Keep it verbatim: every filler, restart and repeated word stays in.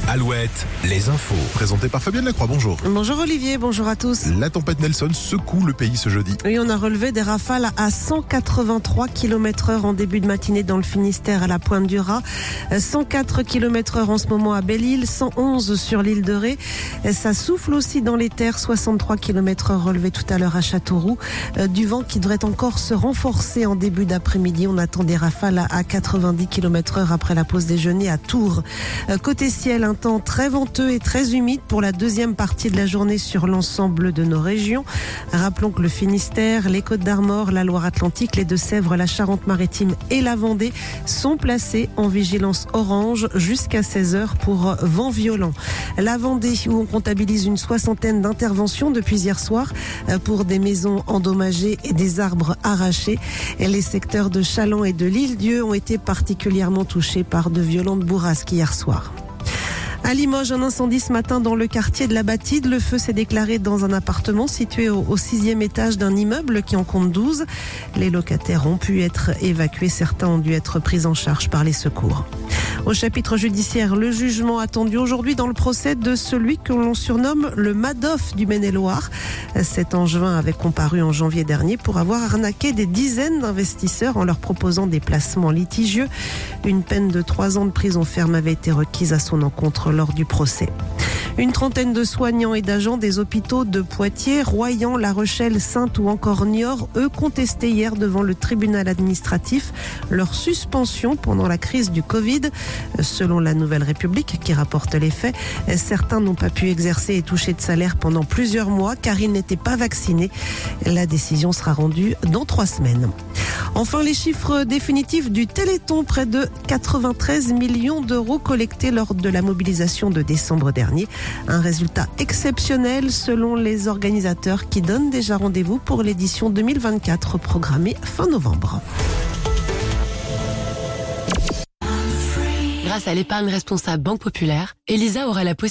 Alouette, les infos. Présenté par Fabienne Lacroix, bonjour. Bonjour Olivier, bonjour à tous. La tempête Nelson secoue le pays ce jeudi. Oui, on a relevé des rafales à cent quatre-vingt-trois kilomètres heure en début de matinée dans le Finistère à la Pointe du Raz, cent quatre kilomètres heure en ce moment à Belle-Île, cent onze sur l'île de Ré. Ça souffle aussi dans les terres, soixante-trois kilomètres heure relevé tout à l'heure à Châteauroux. Du vent qui devrait encore se renforcer en début d'après-midi. On attend des rafales à quatre-vingt-dix kilomètres heure après la pause déjeuner à Tours. Côté ciel, un temps très venteux et très humide pour la deuxième partie de la journée sur l'ensemble de nos régions. Rappelons que le Finistère, les Côtes-d'Armor, la Loire-Atlantique, les Deux-Sèvres, la Charente-Maritime et la Vendée sont placés en vigilance orange jusqu'à seize heures pour vent violent. La Vendée, où on comptabilise une soixantaine d'interventions depuis hier soir pour des maisons endommagées et des arbres arrachés. Et les secteurs de Challans et de l'Île-Dieu ont été particulièrement touchés par de violentes bourrasques hier soir. À Limoges, un incendie ce matin dans le quartier de la Batide. Le feu s'est déclaré dans un appartement situé au, au sixième étage d'un immeuble qui en compte douze. Les locataires ont pu être évacués. Certains ont dû être pris en charge par les secours. Au chapitre judiciaire, le jugement attendu aujourd'hui dans le procès de celui que l'on surnomme le Madoff du Maine-et-Loire. Cet Angevin avait comparu en janvier dernier pour avoir arnaqué des dizaines d'investisseurs en leur proposant des placements litigieux. Une peine de trois ans de prison ferme avait été requise à son encontre lors du procès. Une trentaine de soignants et d'agents des hôpitaux de Poitiers, Royan, La Rochelle, Saintes ou encore Niort, eux contestaient hier devant le tribunal administratif leur suspension pendant la crise du Covid. Selon la Nouvelle République qui rapporte les faits, certains n'ont pas pu exercer et toucher de salaire pendant plusieurs mois car ils n'étaient pas vaccinés. La décision sera rendue dans trois semaines. Enfin, les chiffres définitifs du Téléthon, près de quatre-vingt-treize millions d'euros collectés lors de la mobilisation de décembre dernier. Un résultat exceptionnel selon les organisateurs qui donnent déjà rendez-vous pour l'édition deux mille vingt-quatre programmée fin novembre. Grâce à l'épargne responsable Banque Populaire, Elisa aura la possibilité